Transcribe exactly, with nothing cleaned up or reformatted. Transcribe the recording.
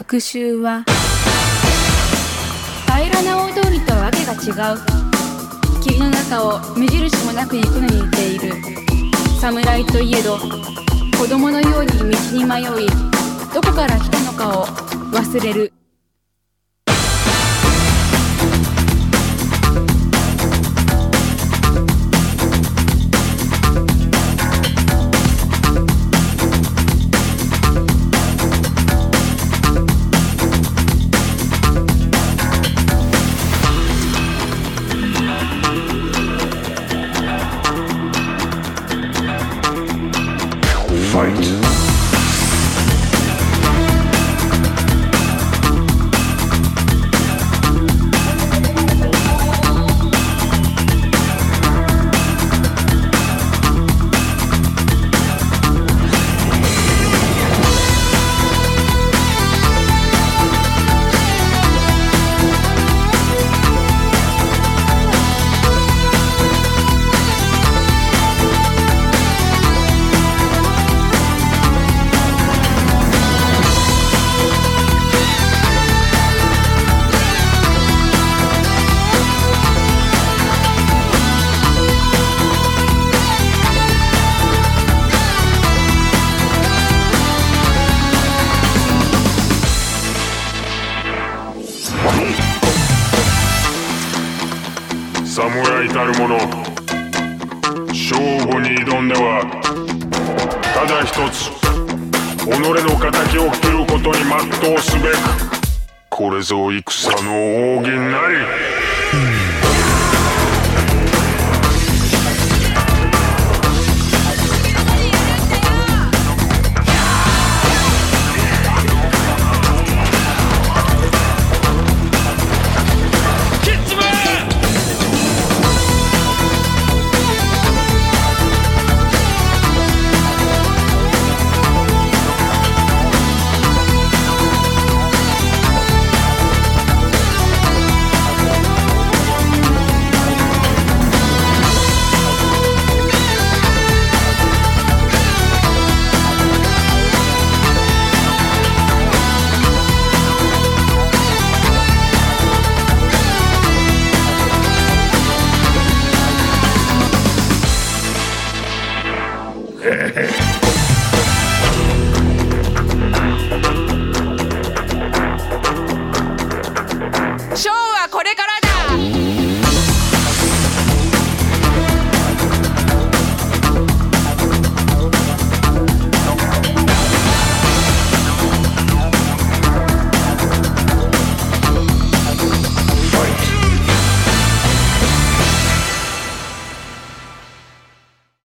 復讐は平らな大通りとはわけが違う。霧の中を目印もなく行くのに似ている。侍といえど子供のように道に迷い、どこから来たのかを忘れる。侍たる者、勝負に挑んではただ一つ己の敵を切ることに全うすべく、これぞ戦の奥義なり。Hehehe